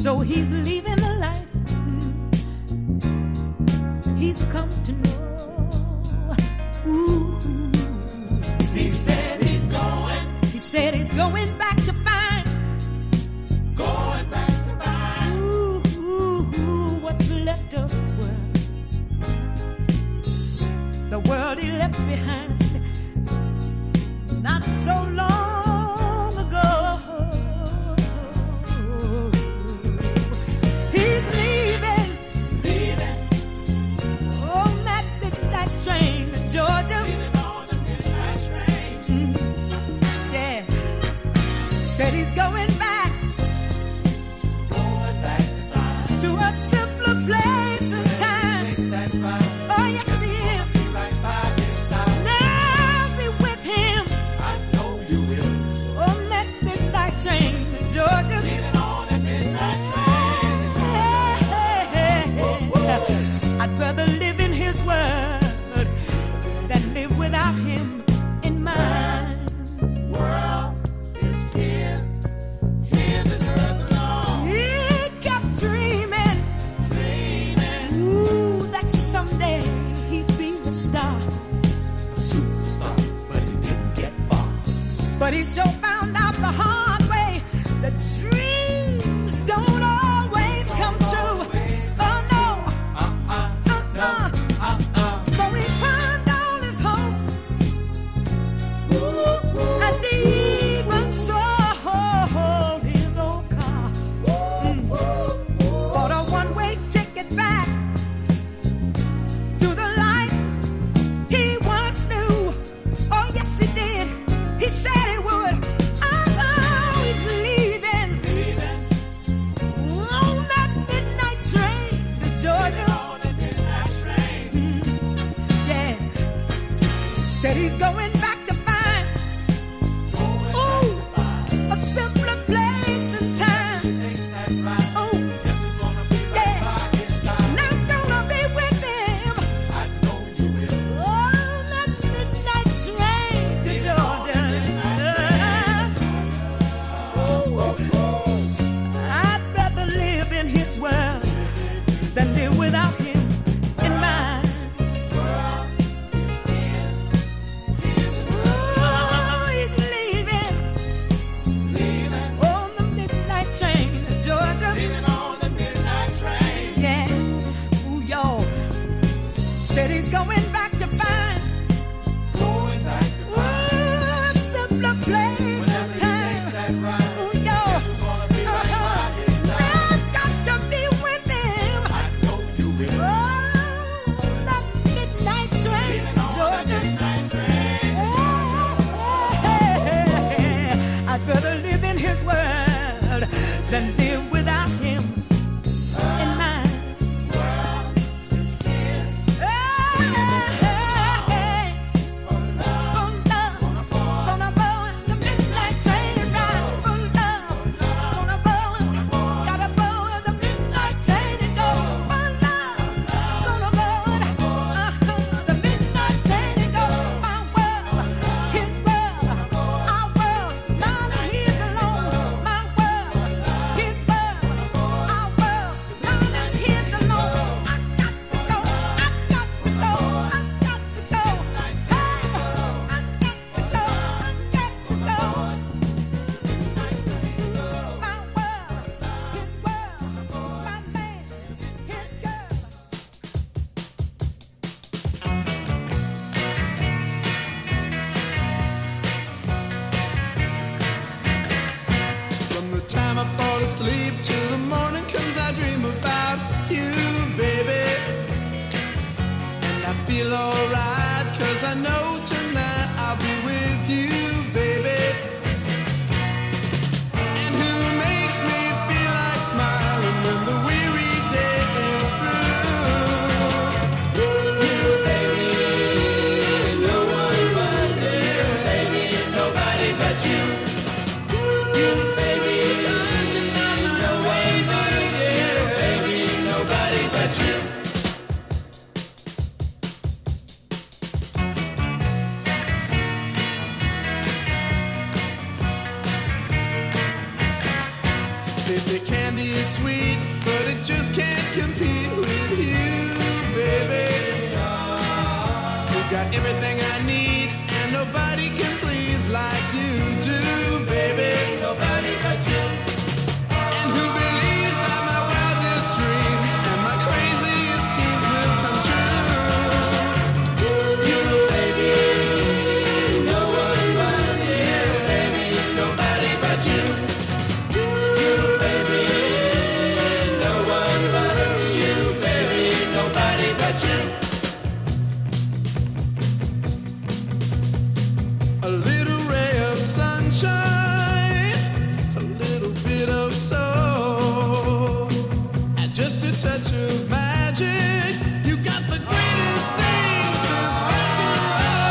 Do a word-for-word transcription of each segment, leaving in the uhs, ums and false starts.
So he's leaving the light. He's come to know. Ooh. He said he's going. He said he's going back to find. Going back to find. Ooh, ooh, ooh, what's left of his world. The world he left behind. Not so long ago. He's leaving. Leaving. On that midnight train to Georgia. Leaving on the midnight train. Mm, yeah. Said he's going back. Going back to find. To a simpler place and time. Takes that ride. Oh, yes, he is. Be right by his side. Now be with him I know you will. on that midnight train to Georgia. Leaving on the midnight train. I'd rather live in his world than live without him in mine. World is his. His and hers alone. He kept dreaming, Dreaming. ooh, that someday he'd be a star. A superstar, but he didn't get far. But he sure found out the hard way that dreams don't always come true. Oh no, Uh-uh. uh-uh. Uh-uh. So he pawned all his hopes and he even sold his old car. Mm. Bought a one-way ticket back to the life he once knew. Oh yes he did. He said he would. Oh, he's leaving Leaving on that midnight train to Georgia. on the midnight train. Yeah. Said he's going back to find, ooh, a simpler place and time. Takes that ride. Oh, Guess he's gonna be right yeah. by his side. And I'm gonna be with him I know you will. on that midnight train to Georgia. I'd rather live in his world than live without him in mine. Oh, he's leaving Leaving. on the midnight train to Georgia. Leaving on the midnight train. Yeah, ooh, y'all. Said he's going back to find, Going back to ooh, a simpler place whenever and he time. takes that ride. Ooh, y'all. Guess he's gonna be right by his side. I've got to be with him I know you will. on that midnight train Leaving to on the Georgia. midnight train. I'd rather live in his world than live without him in mine. World is his. Hey, for love, gonna board the midnight train ride. For love, gonna board, gotta board the midnight train and go. For love, gonna board, uh-huh, the midnight train and go. My world, his world, our world, none of his alone. My world, his world, our world, none of his alone. I got to go, I got to go, I got to go. Hey, I got to go, I got to go. My world, his world, my man, his girl. From the time I fall asleep till the morning comes, I dream about you, baby. And I feel alright, cause I know tonight I'll be with you, baby. And who makes me feel like smiling when the weary day is through? You, baby, no one but you, baby, nobody but you. You, baby, no one but you, baby, nobody but you. They say candy is sweet, but it just can't compete with you, baby. You got everything I need, and nobody can please like you do, baby. Nobody but you. And who believes that my wildest dreams and my craziest schemes will come true? You, baby, no one but you, baby, nobody but you. You, baby, no one but you, baby, nobody but you. A little ray of sunshine, a little bit of soul, and just a touch of magic. You got the greatest thing since rock and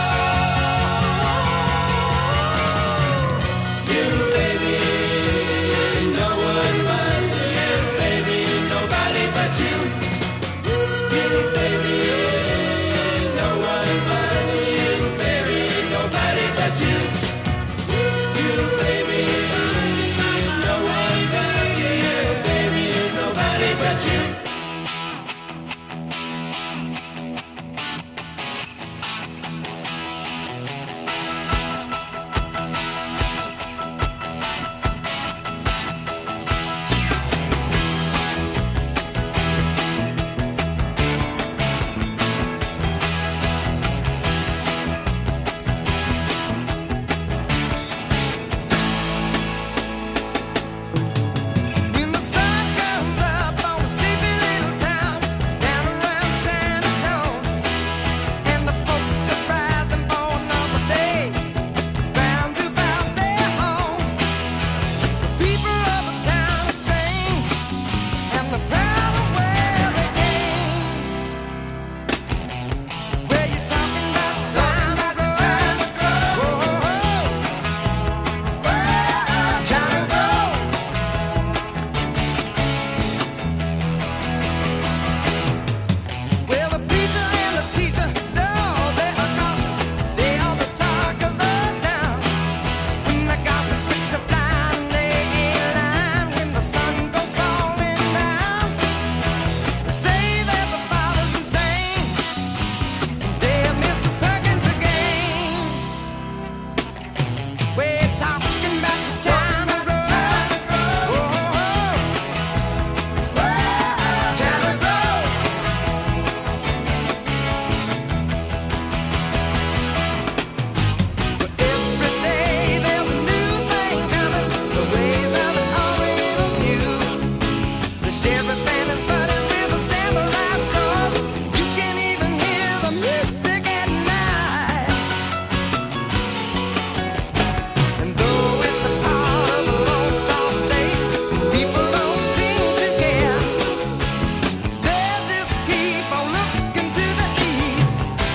roll. You, baby, no one but you, baby, nobody but you. You, baby, no one but you, baby, nobody but you. You, baby, no one but you, baby, nobody but you. When the sun comes up on a sleepy little town down around San Antonio, and the folks are rising for another day, round about their home. The people of the town are strange, and they're proud of where they came. Where you talking about the time to grow? Oh, oh, oh. Time to grow. Well, the preacher and the teacher, no, they are caution. They are the talk of the town. When the gossip gets to flying, they ain't lying. When the sun goes falling down, they say that the father's insane. They're Missus Perkins again. We're talking about the time to grow. Oh, oh, oh. Time to grow. But every day there's a new thing coming. The ways of it are in view. The sheriff and his buddies with a samurai sword. You can even hear the music at night. And though it's a part of the Lone Star State, people don't seem to care. They just keep on looking to the east.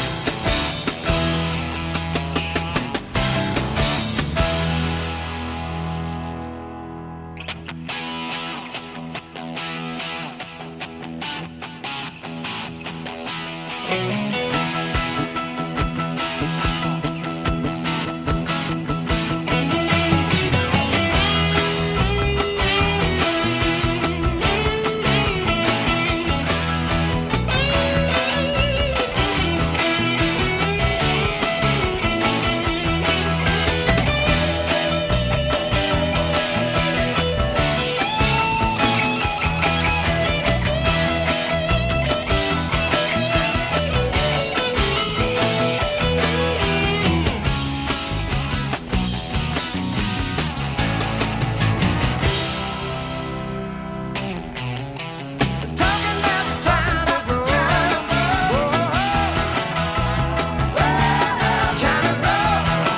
Talking about the time to grow. Oh, oh, oh. Time to grow.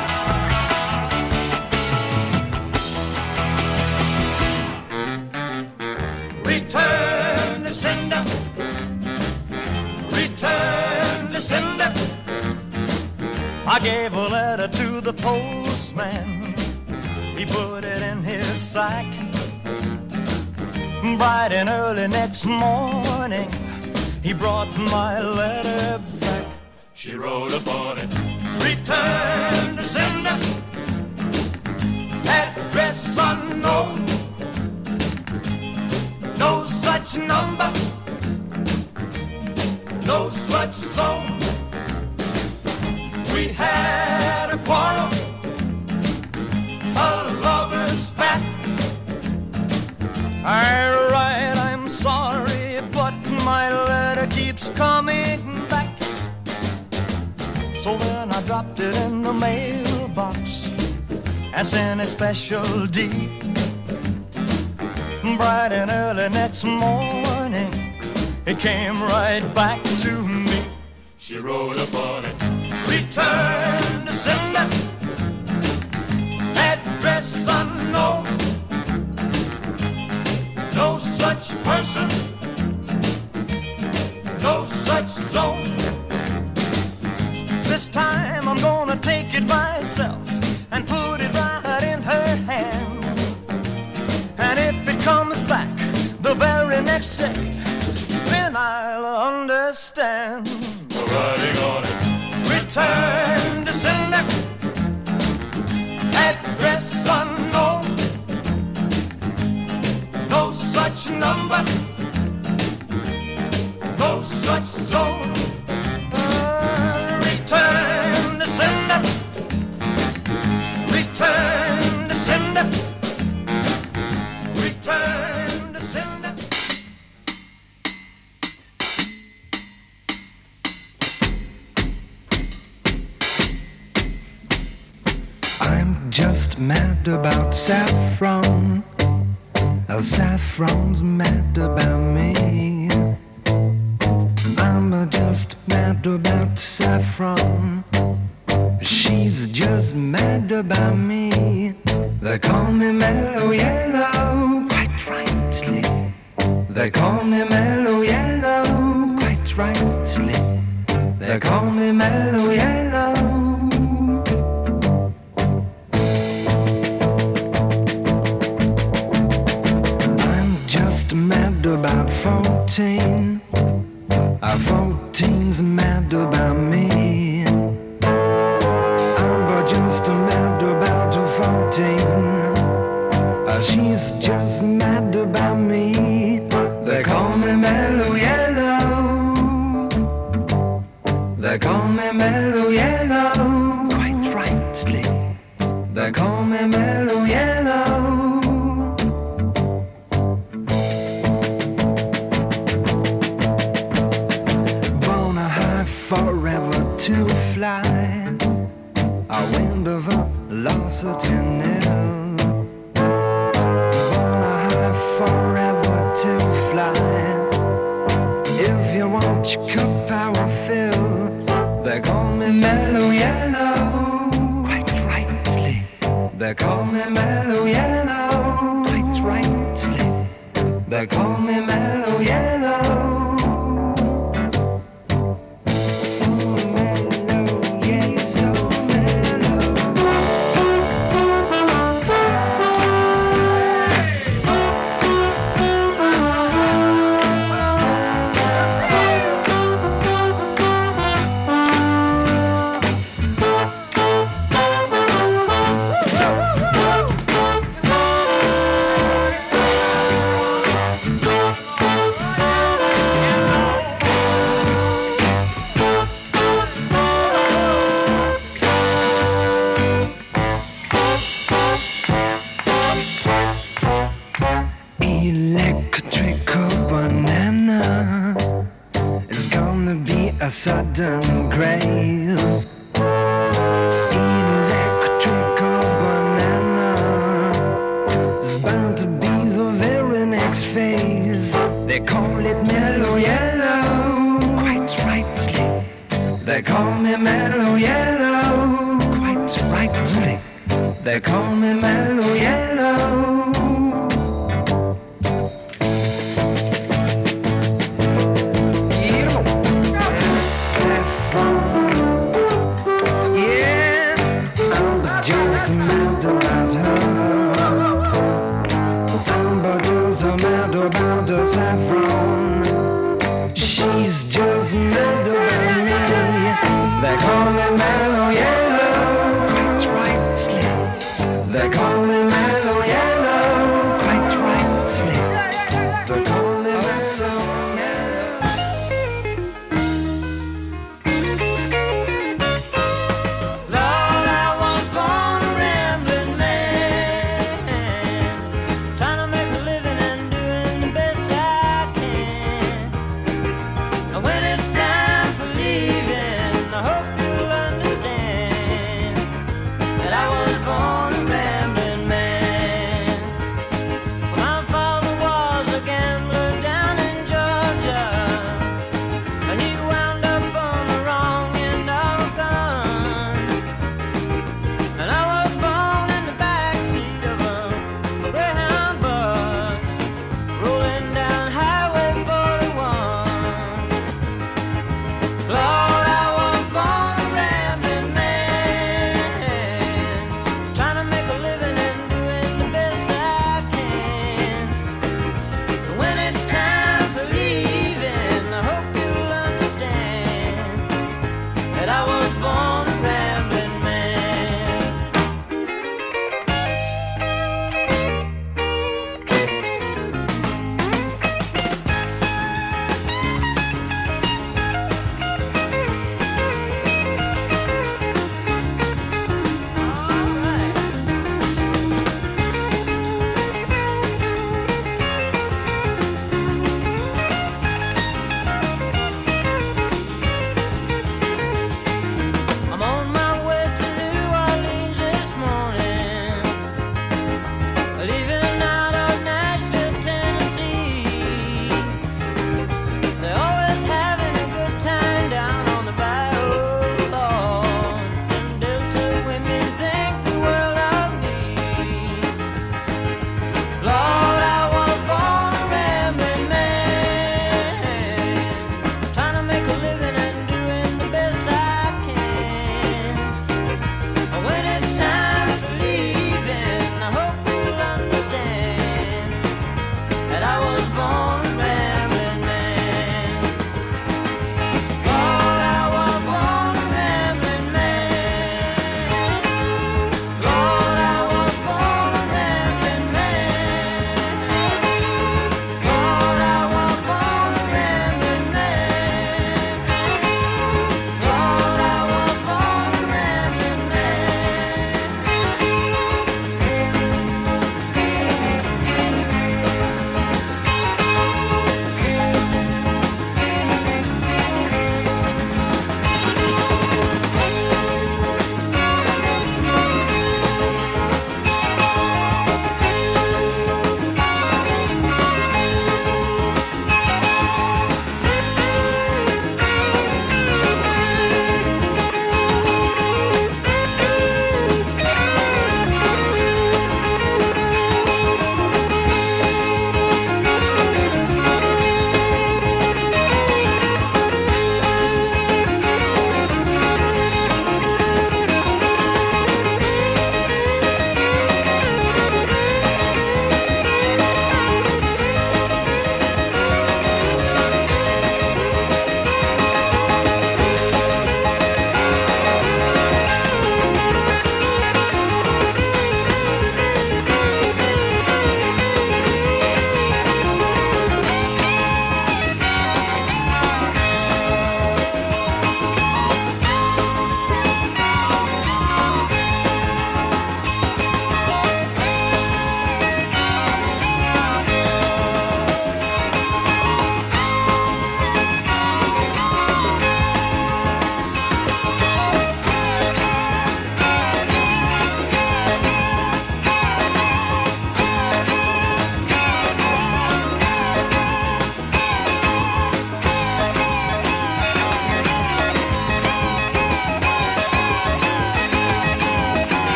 Return to sender. Return to sender. I gave a letter to the postman. He put it in his sack. Bright and early next morning, he brought my letter back. She wrote upon it. Return to sender. Address unknown. No the mailbox and sent a special deed. Bright and early next morning, it came right back to me. She wrote upon it. Return to sender, address unknown. No such person, no such zone. This time I'm gonna take it myself and put it right in her hand. And if it comes back the very next day, then I'll understand. Writing on it. Return to sender, address unknown. No such number, no such zone. Uh, return to sender, return to sender, return to sender. I'm just mad about saffron. Uh, Saffron's mad about me. I'm uh, just mad about saffron. She's just mad about me. They call me Mellow Yellow, quite rightly. They call me Mellow Yellow, quite rightly. They call me Mellow Yellow. Just mad about fourteen. Uh, fourteen's mad about me. I'm just mad about fourteen. Uh, she's just mad about me. They call me Mellow Yellow. They call me Mellow Yellow, quite rightly. They call me Mellow Yellow. Forever to fly, a wind of velocity nil. Born a high forever to fly. If you want your cup, I will fill. They call me Mellow Yellow, quite rightly. They call me Mellow Yellow, quite rightly. They call me Mellow Yellow. A sudden grace. Electrical banana is bound to be the very next phase. They call it Mellow Yellow, quite rightly. They call me Mellow Yellow, quite rightly. They call me Mellow Yellow. About the saffron, she's just mad about me. They call me Mellow Yellow, quite rightly. They call me Mellow Yellow, quite rightly. They call me Mellow Yellow. Lord, I was born a rambling man, trying to make a living and doing the best I can. And when it's time for leaving, I hope you'll understand.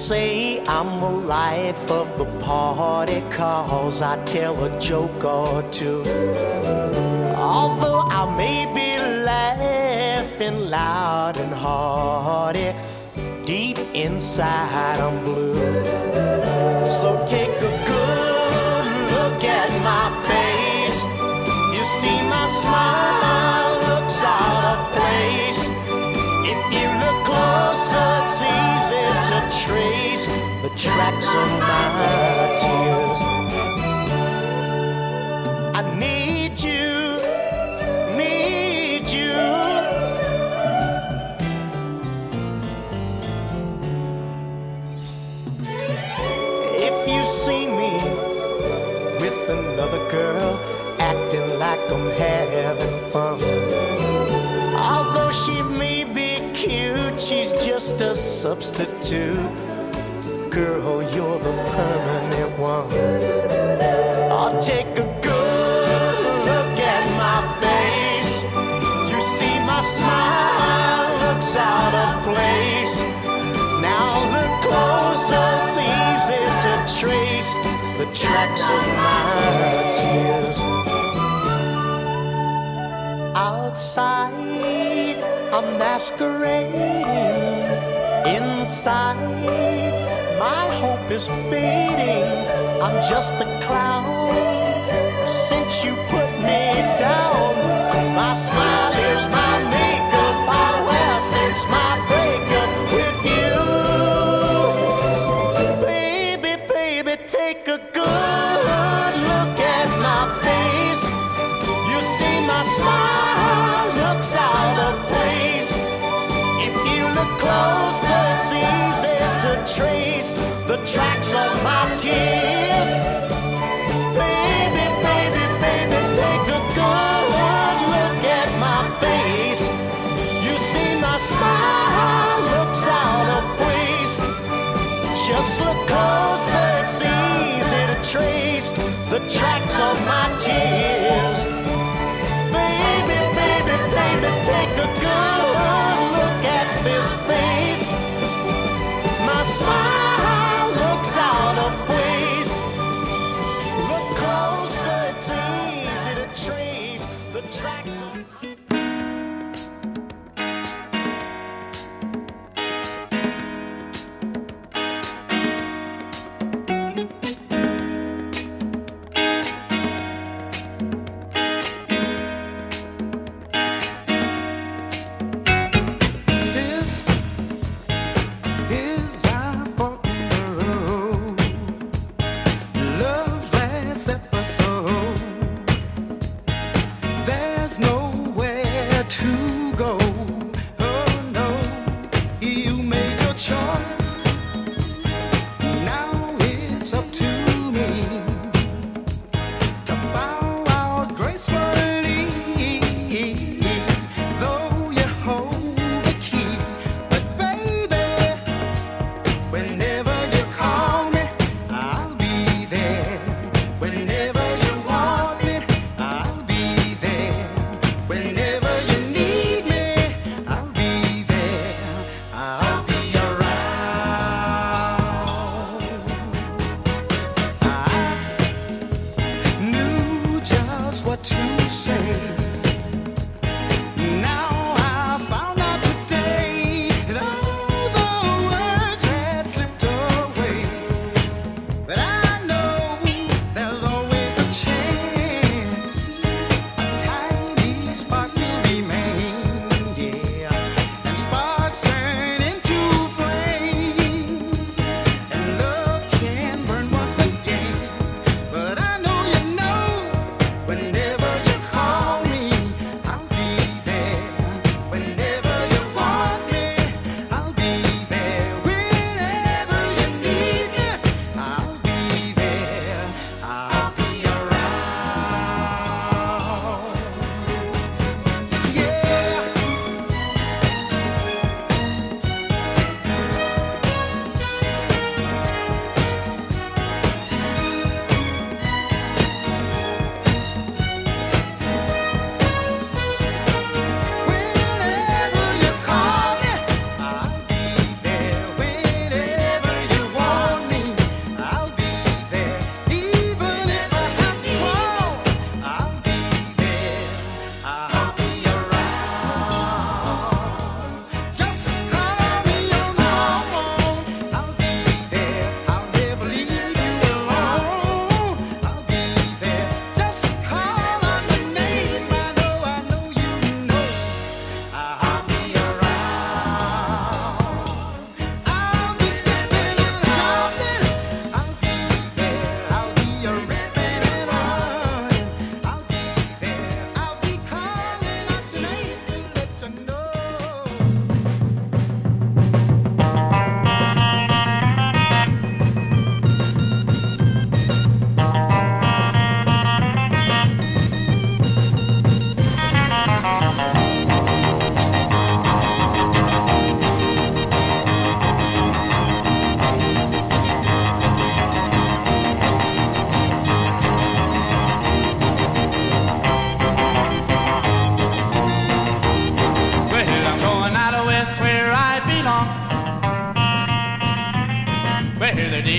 say I'm the life of the party, 'cause I tell a joke or two. Although I may be laughing loud and hearty, deep inside I'm blue. So take a good look at my face. You see my smile looks out of place. If you look closer, it's easy to trace the tracks of my tears. I need you, need you. If you see me with another girl, acting like I'm having fun, although she may be cute, she's just a substitute. Girl, you're the permanent one. I'll take a good look at my face. You see my smile looks out of place. Now look closer, it's easy to trace the tracks of my tears. Outside, I'm masquerading. Inside, my hope is fading. I'm just a clown. Since you put me down, my smile is my makeup I wear since my breakup with you. Baby, baby, take a good look at my face. You see my smile looks out of place. If you look closer, it's easy to trace the tracks of my tears. Baby, baby, baby, take a good look at my face. You see my smile looks out of place. Just look closer, it's easy to trace the tracks of my tears. Baby, baby, baby, take a good look at this face. My smile looks out of place. Look closer, it's easy to trace the tracks of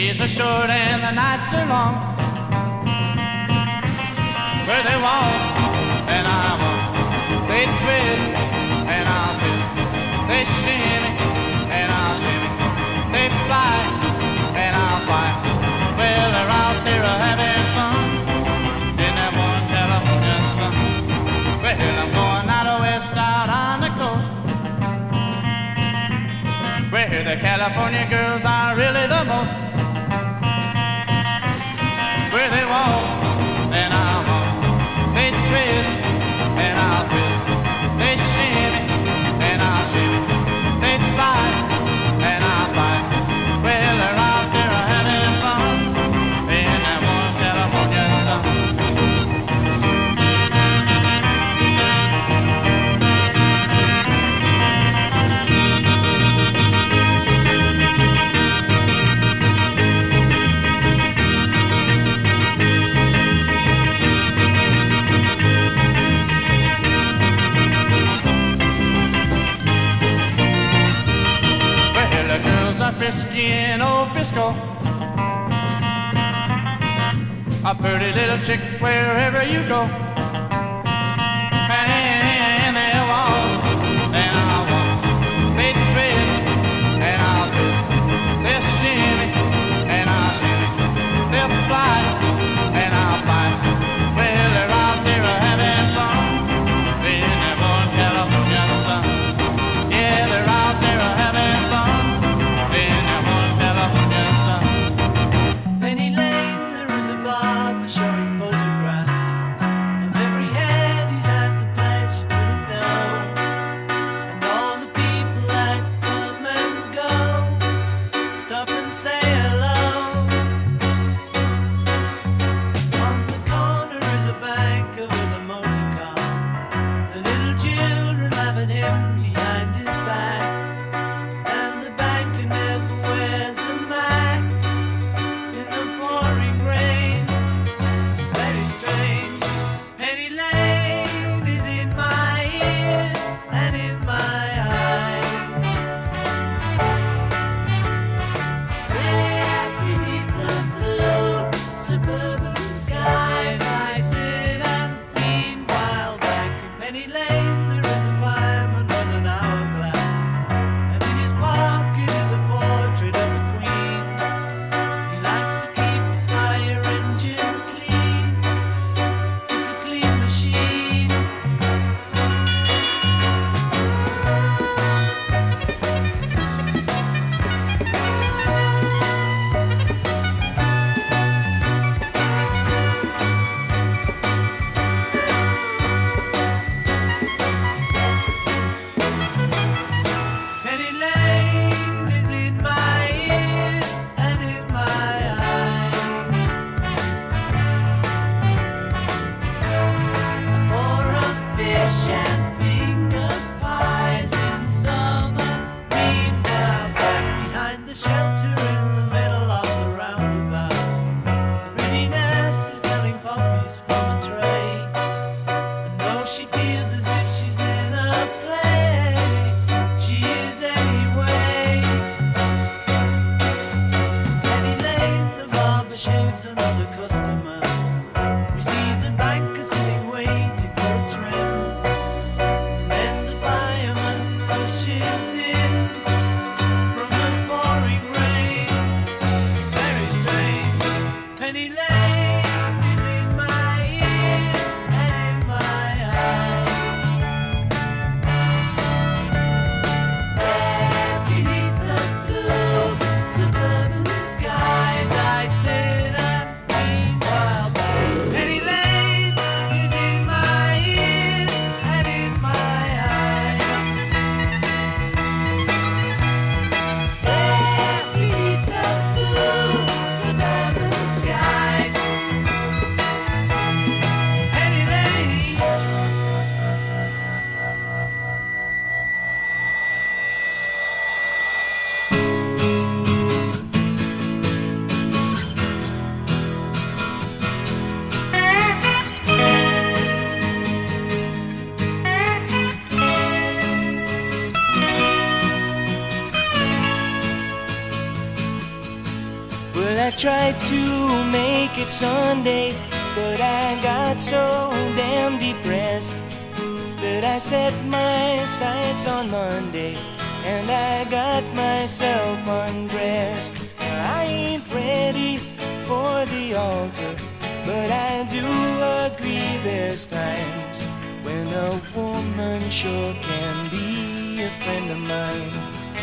days are short and the nights are long. Where they walk and I walk, they twist and I'll twist, they shimmy and I'll shimmy, they fly and I'll fly. Well, they're out there having fun in that one California sun. Well, I'm going out west out on the coast, where the California girls are really the most. Where they walk and I'll walk, they twist and I'll twist, they shimmy and I'll shimmy, they fly and I'll fly. Well, they're out there having fun in that one California sun. Frisky in old Frisco, a pretty little chick wherever you go. And they walk and I'll walk, they twist and I'll twist, they'll shimmy and I'll shimmy, they'll fly and I'll fly. Well, they're out there having fun in that one California sun. Yeah, they're out there having fun. Penny Lane, there is a barber showing photographs tried to make it Sunday, but I got so damn depressed that I set my sights on Monday, and I got myself undressed. I ain't ready for the altar, but I do agree there's times when a woman sure can be a friend of mine.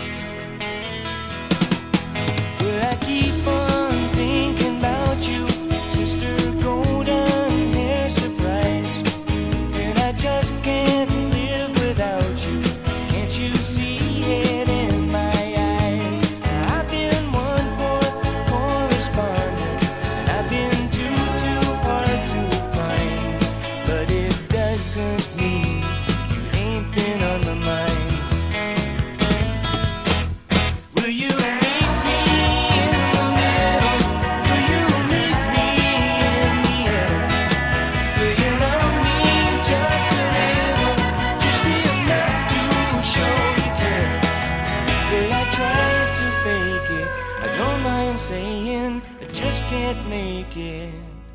Well, I keep on thinking about you, Sister Golden Hair Surprise, and I just can't live without you. Can't you see it in my eyes? I've been one poor correspondent, and I've been too, too hard to find, but it doesn't mean you ain't been on my mind. Will you meet me in the middle? Will you meet me in the air? Will you love me just a little, just enough to show you care? Well, I tried to fake it, I don't mind saying I just can't make it.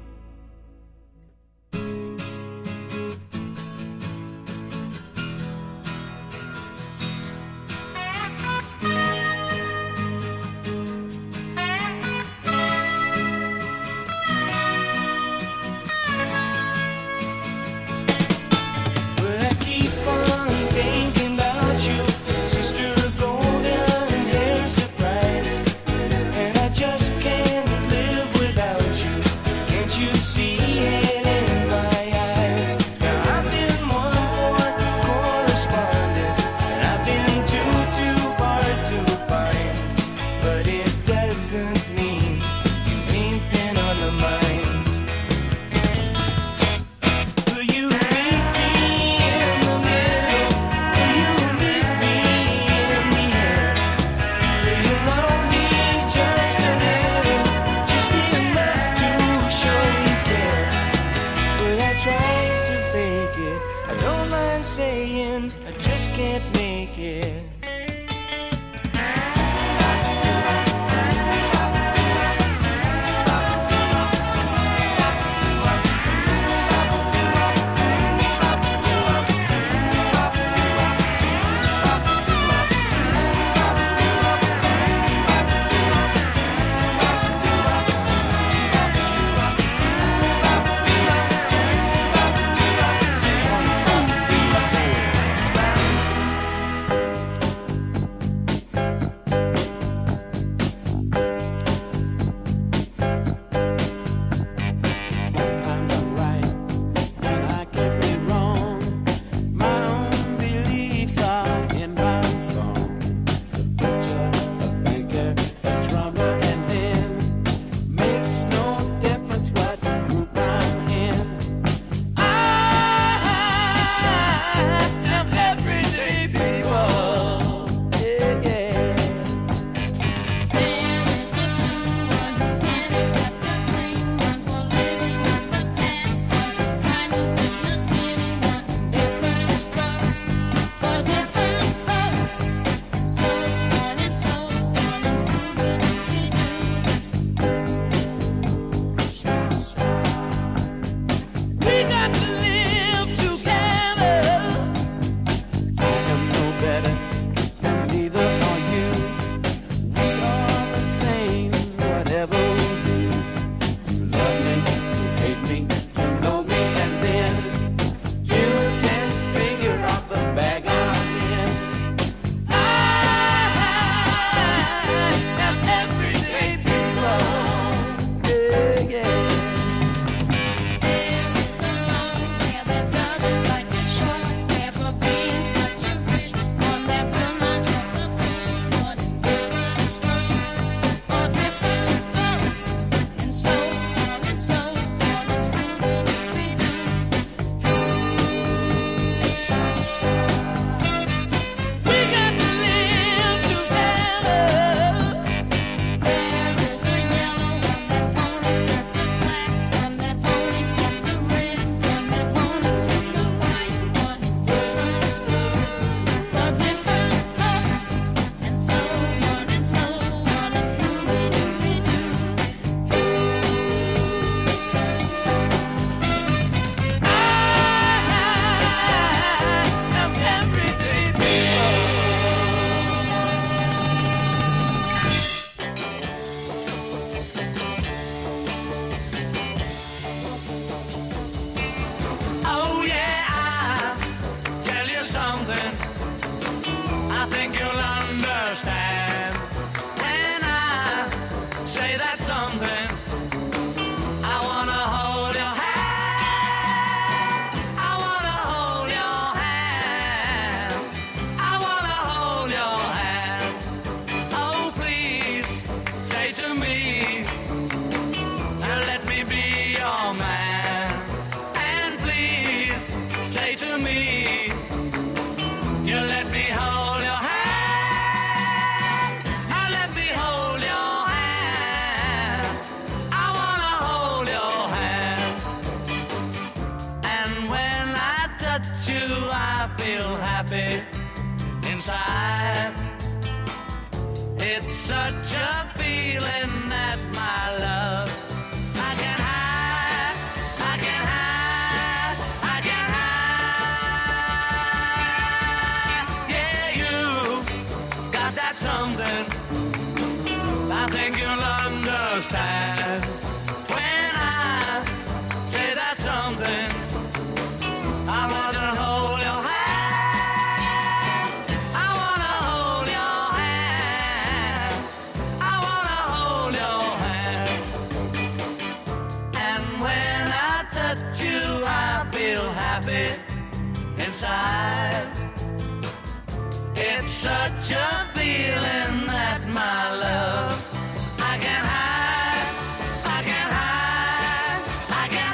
Well, I keep on thinking about you, Sister Golden Hair Surprise, and I just can't live without you. Can't you see it in my eyes? Now I've been one poor correspondent, and I've been too, too hard to find, but it doesn't mean you ain't been on my mind. Will you meet me in the middle? Will you meet me in the air? Will you love me just a little, just enough to show you care? Well, I tried to fake it, I don't mind saying I just can't make it. Sometimes I'm right and I can be wrong. My own beliefs are in my song. The butcher, the banker, the drummer, and then makes no difference what group I'm in. I am everyday people. Yeah, yeah. There is a blue one who can't accept the green one, for living on the fat one, trying to be a skinny one. Different strokes for different folks, and so on and so on and Scooby-Dooby-Doo. We got to live together. I am no better, and neither are you. We are the same, whatever we do. You love me, you hate me, you know me, and then you can figure out the bag I'm in. I am everyday people. Yeah, yeah. There is a long feel happy inside. It's such a feeling that my love I can hide, I can hide, I can hide. Yeah, you got that something I think you'll understand when I say that something. I wanna hold your hand. I wanna hold your hand. I wanna hold your hand. And when I touch you, I feel happy inside. It's such a feeling that my love I can hide, I can hide, I can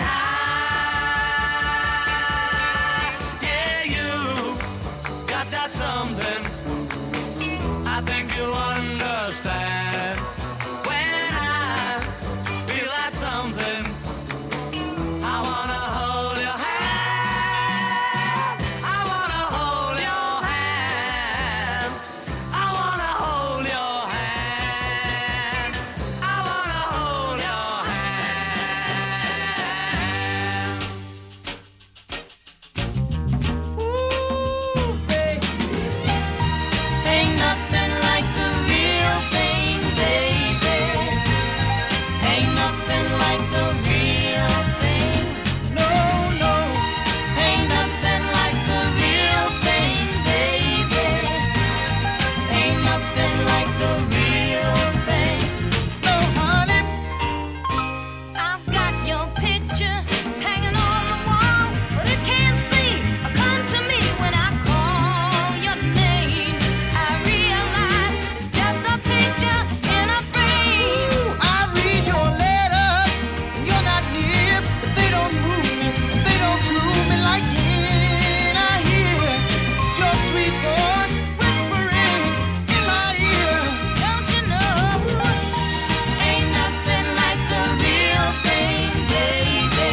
hide. Yeah, you got that something I think you understand. When I feel that something, I wanna hold your hand. I wanna hold your hand. I wanna hold your hand. I wanna hold your hand. Ooh, baby. Ain't nothing like the real thing, baby. Ain't nothing like the real thing. No, no. Ain't nothing like the real thing, baby. Ain't nothing like the real thing. No, honey. I've got your picture hanging on the wall, but it can't see or come to me when I call your name. I realize it's just a picture in a frame. Ooh, I read your letters, and you're not near, but they don't move me, they don't groove me like when I hear your sweet voice whispering in my ear. Don't you know? Ain't nothing like the real thing, baby.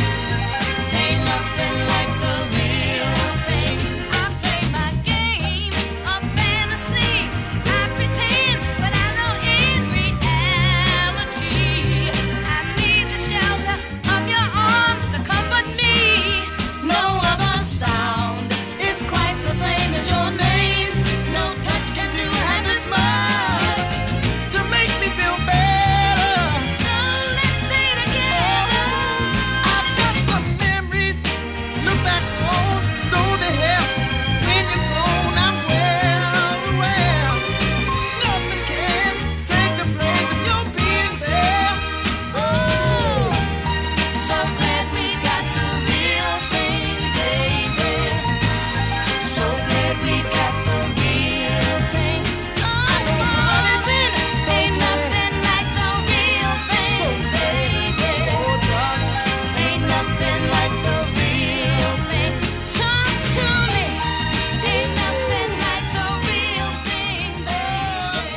Ain't nothing like the real thing. I play my game of fantasy. I pretend, but I know in reality I need the shelter of your arms to comfort me. No other sound is quite the same as your name. No touch can do half as much To make me feel better, so let's stay together. I've got the memories to look back on, though they help when you're gone. I'm well aware nothing can take the place of your being there. Oh, so glad we got the real thing, baby. So glad we got the real thing. Oh, darling, ain't nothing like the real thing, baby. Ain't nothing like the real thing. Talk to me. Ain't nothing like the real thing, baby.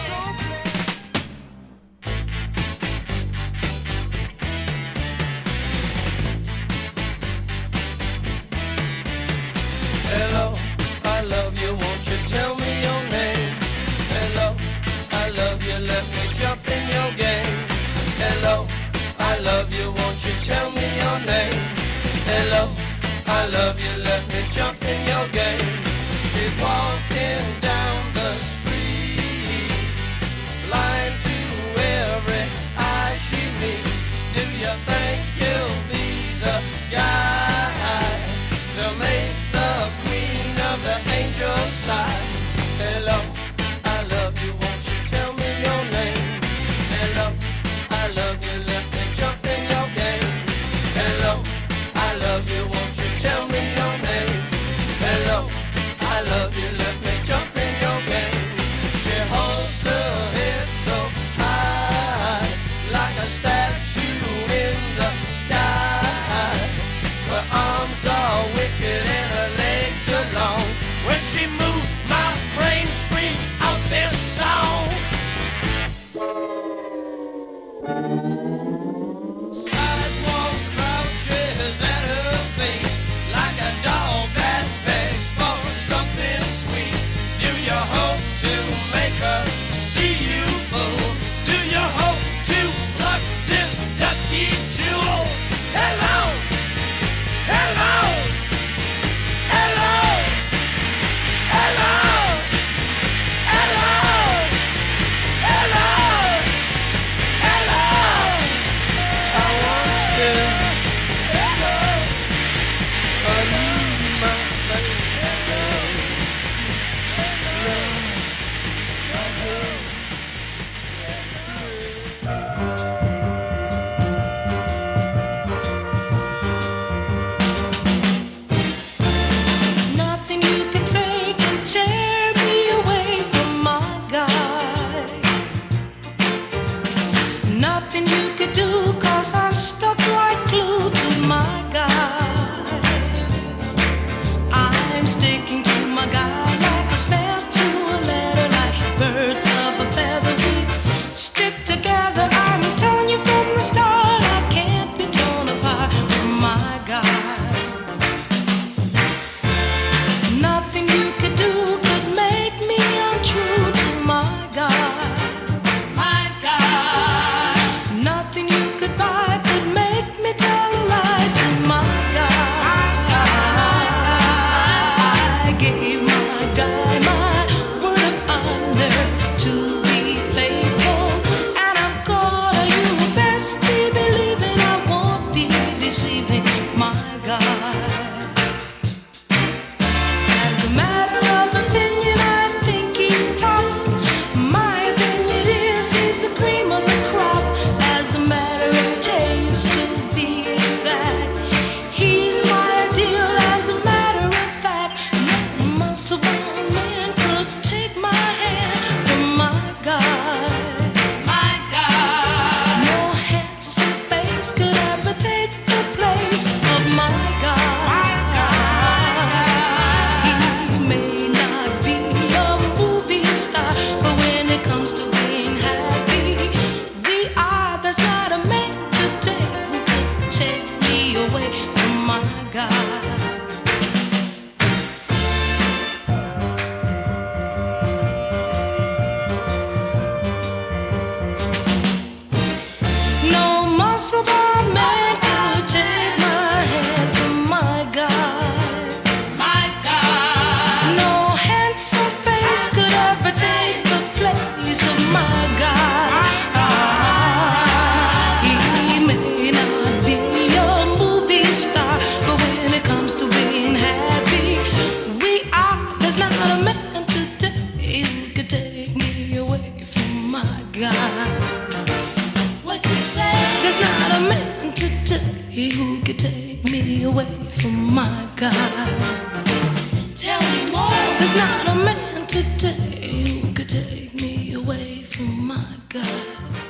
Hello, I love you, won't you tell me your name? Hello, I love you, let me jump in your game. Hello, I love you, won't you tell me your name? Hello, I love you, let me jump in your game. She's walking down the street, blind to every eye she meets. Do you think you'll be the guy to make the queen of the angels sigh? Hello, I love you, won't you tell me your name? Hello, I love you, let me jump in your game. Hello, I love you, won't you tell me your name? Hello, I love you, let me jump in your game. She holds her head so high, like a statue in the sky. Her arms are wicked and her legs are long. When she moves, my brain screams out this song. Sidewalk crouches at her feet. me away from my guy. Tell me more. There's not a man today who could take me away from my guy.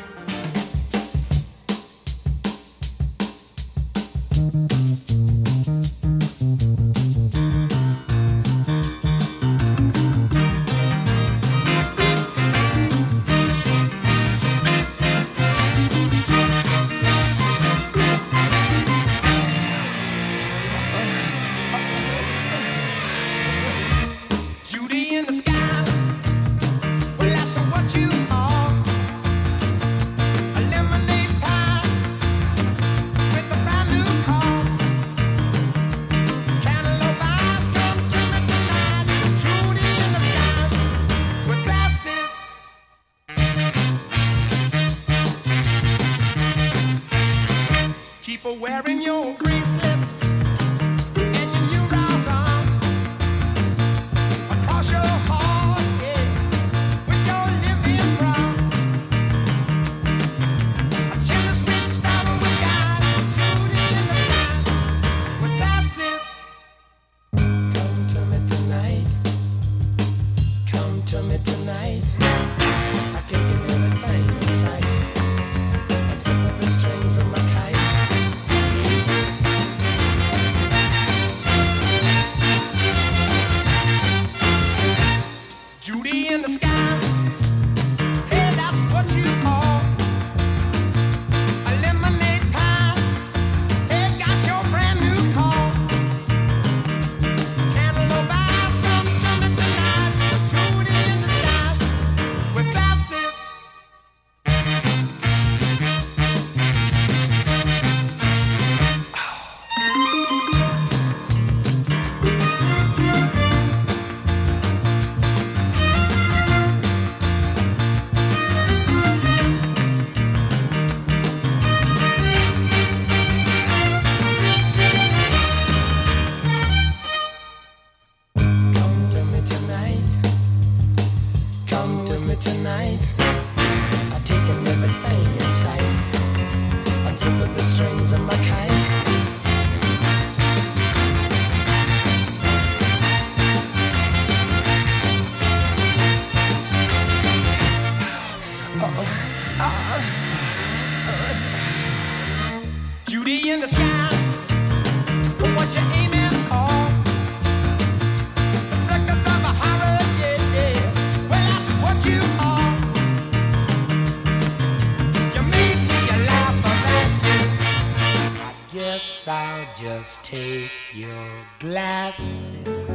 Judy in the sky. Well, that's what you are. A lemonade pie with a brand new car. Cantaloupe eyes come to me tonight. Judy in the sky with glasses. Keep a wearing your bracelets and your new round arm. Across your heart, yeah, with your living brown. A chimney sweet sparrow with guys, Judy in the sky, with glasses. Come to me tonight, come to me tonight. I've taken everything in sight, except for the strings of my kite. Judy in the sky, hey, that's what you are. A lemonade pie, hey, got your brand new car. Cantaloupe eyes come to me tonight. Judy in the sky, with glasses. Come to me tonight, come to me tonight. I've taken everything in sight, unzipping the strings of my kite. Judy in the sky, what you aiming for? The circus of a horror, yeah, yeah. Well, that's what you are. You made me laugh about you. I guess I'll just take your glasses.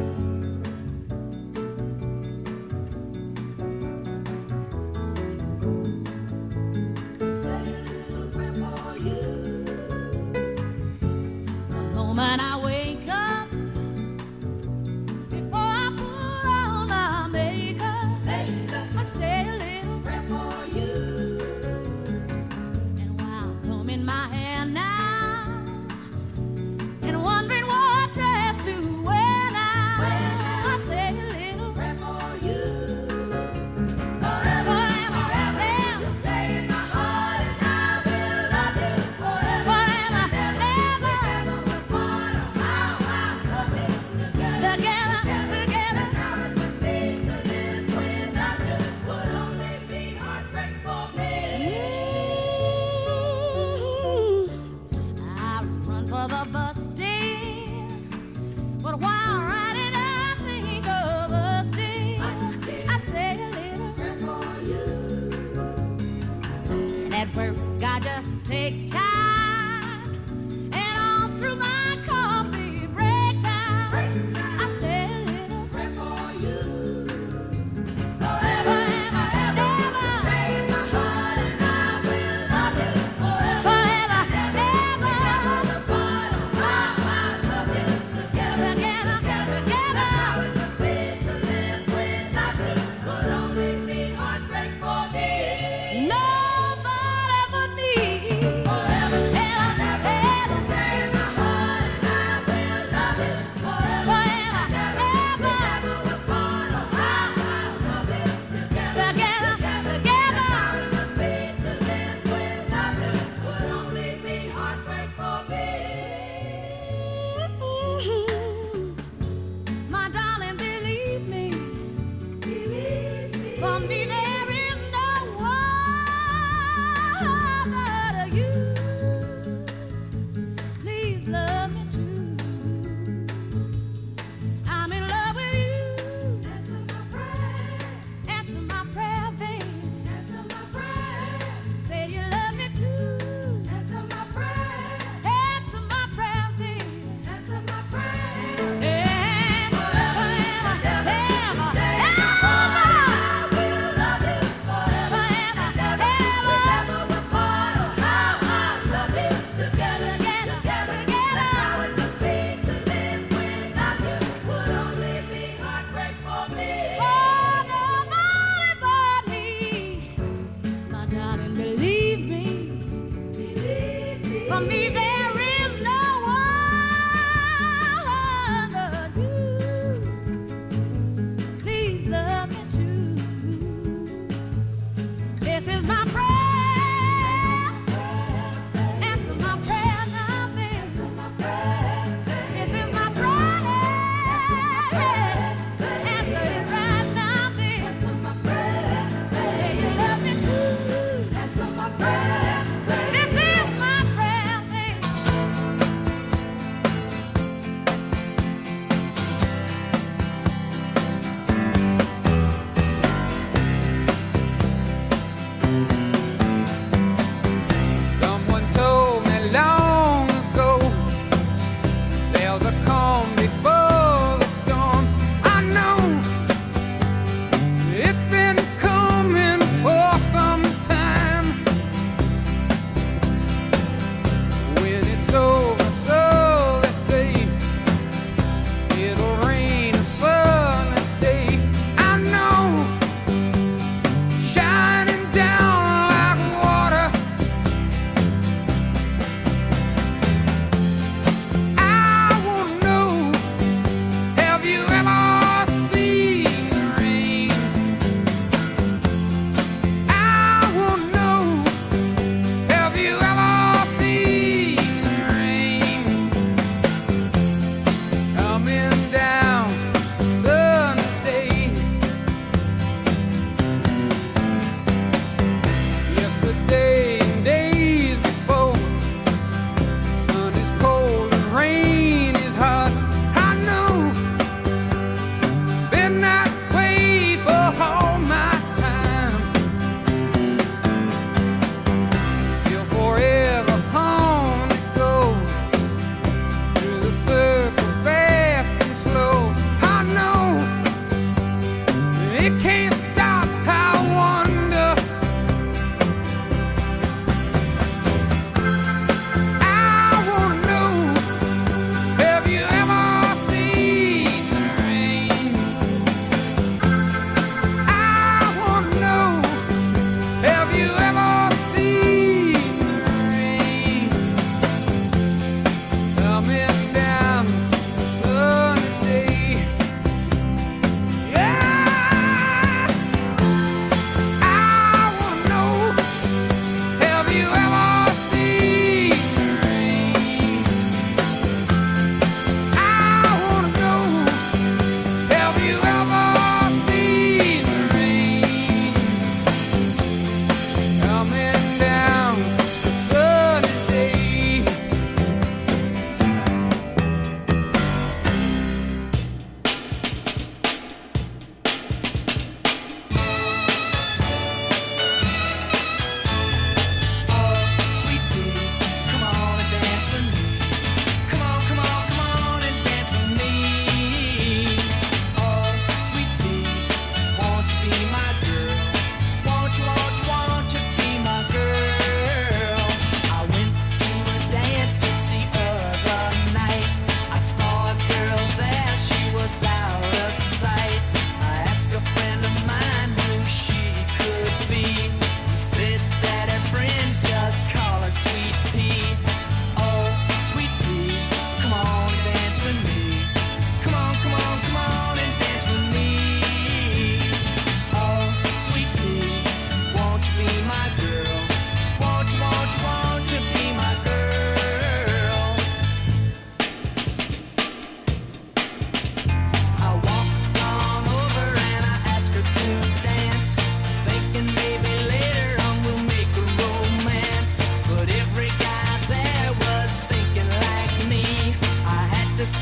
Moment I wake up, before I put on my makeup, I say a little prayer for you. And while combing my hair now, and wondering what dress to wear now,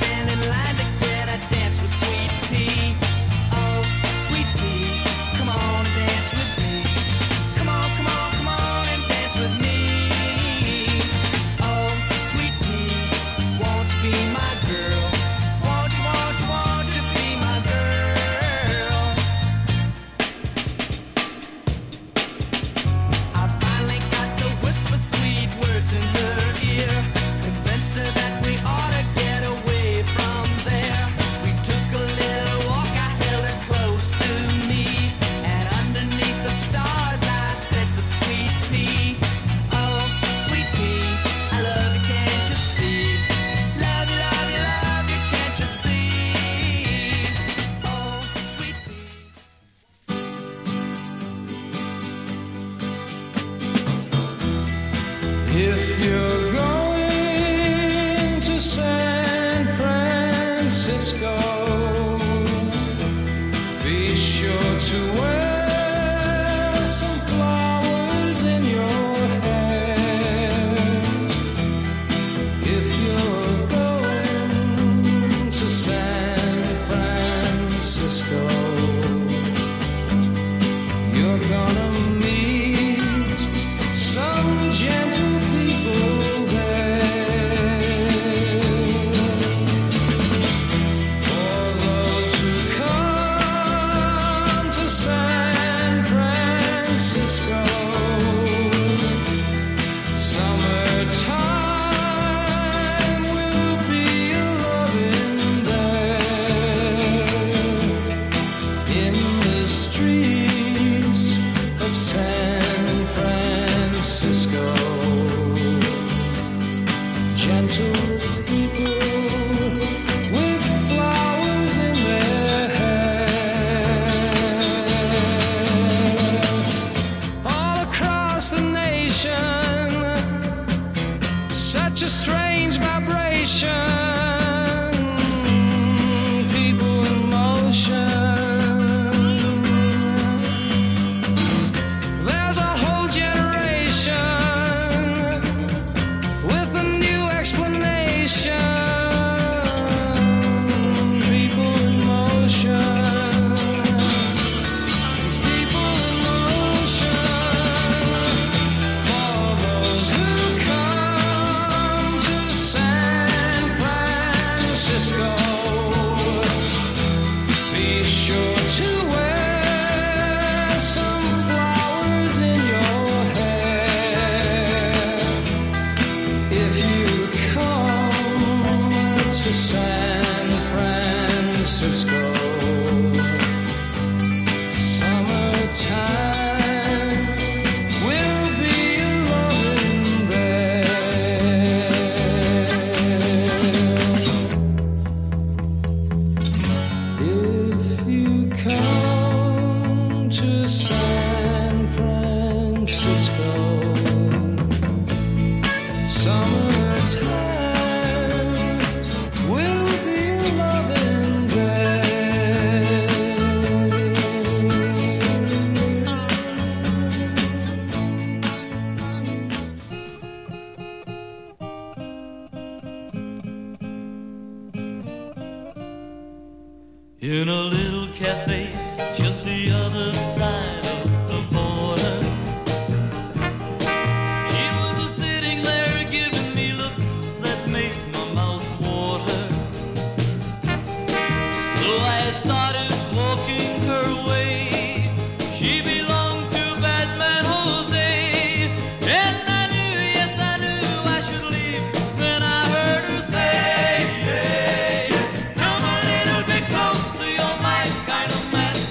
stand in line to get a dance with Sweet Pea. Oh, Sweet Pea, come on and dance with me. Come on, come on, come on and dance with me. Oh, Sweet Pea, won't you be my girl? Won't you, won't you, won't you be my girl? I finally got to whisper sweet words in her ear, convinced her that we ought to get away from there. We took a little walk, I held her close to me, and underneath the stars I said to Sweet Pea, oh, Sweet Pea, I love you, can't you see? Love you, love you, love you, can't you see? Oh, Sweet Pea. If you're going to San Francisco, be sure to wear some flowers in your hair. If you're going to San Francisco, you're gonna meet some gentle people there. For those who come to San Francisco, summertime will be a-loving there. In the streets of San Francisco, gentle people with flowers in their hair. All across the nation, such a strange vibration. People in motion. There's a whole generation with a new explanation. People in motion. People in motion. For those who come to San Francisco, be sure to wear some flowers in your hair. If you come to San Francisco, summertime will be a-loving there. If you come to San Francisco, summertime will be a-loving there. In a little cafe just the other